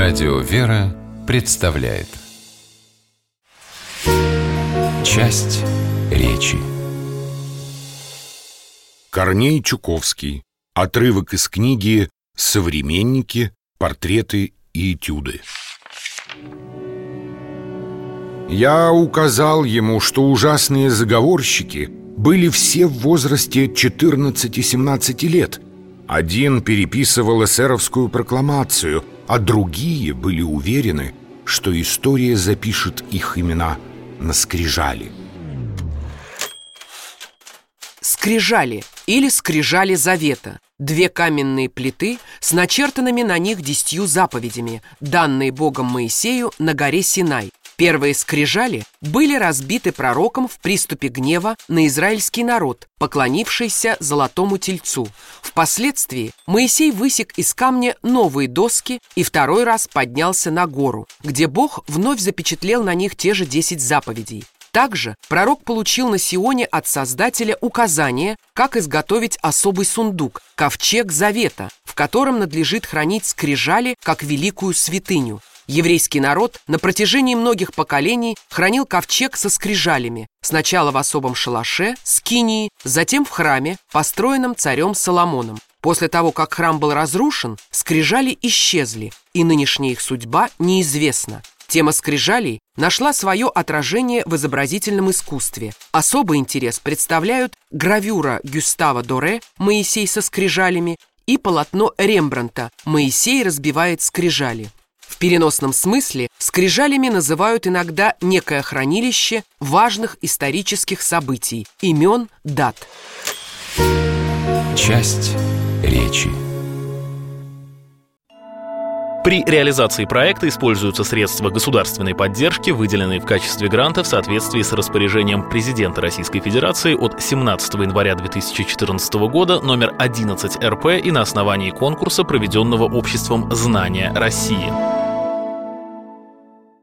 Радио «Вера» представляет часть речи. Корней Чуковский. Отрывок из книги «Современники. Портреты и этюды». Я указал ему, что ужасные заговорщики были все в возрасте 14-17 лет. Один переписывал эсеровскую прокламацию, а другие были уверены, что история запишет их имена на скрижали. Скрижали или скрижали завета – две каменные плиты с начертанными на них 10 заповедями, данные Богом Моисею на горе Синай. Первые скрижали были разбиты пророком в приступе гнева на израильский народ, поклонившийся золотому тельцу. Впоследствии Моисей высек из камня новые доски и второй раз поднялся на гору, где Бог вновь запечатлел на них те же 10 заповедей. Также пророк получил на Сионе от Создателя указание, как изготовить особый сундук, ковчег завета, в котором надлежит хранить скрижали как великую святыню. Еврейский народ на протяжении многих поколений хранил ковчег со скрижалями, сначала в особом шалаше, скинии, затем в храме, построенном царем Соломоном. После того, как храм был разрушен, скрижали исчезли, и нынешняя их судьба неизвестна. Тема скрижалей нашла свое отражение в изобразительном искусстве. Особый интерес представляют гравюра Гюстава Доре «Моисей со скрижалями» и полотно Рембрандта «Моисей разбивает скрижали». В переносном смысле скрижалями называют иногда некое хранилище важных исторических событий, имен, дат. Часть речи. При реализации проекта используются средства государственной поддержки, выделенные в качестве гранта в соответствии с распоряжением президента Российской Федерации от 17 января 2014 года номер 11 РП и на основании конкурса, проведенного Обществом знания России.